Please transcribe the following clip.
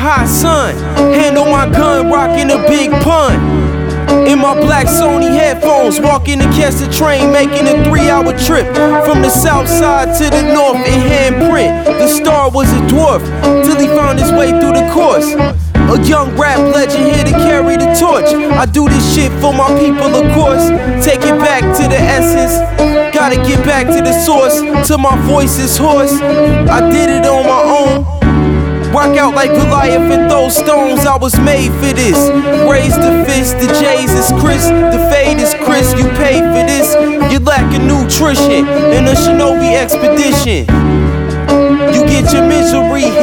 hot sun. Handle my gun, rocking a big pun. In my black Sony headphones, walking to catch the train, making a 3-hour trip from the south side to the north in handprint. The star was a dwarf till he found his way through the course. A young rap legend here to carry the torch. I do this shit for my people, of course. Take it back to the essence. Gotta get back to the source, till my voice is hoarse. I did it on my own. Rock out like Goliath and throw stones, I was made for this. Raise the fist, the J's is crisp, the fade is crisp. You paid for this, you're lacking nutrition in a Shinobi expedition. You get your misery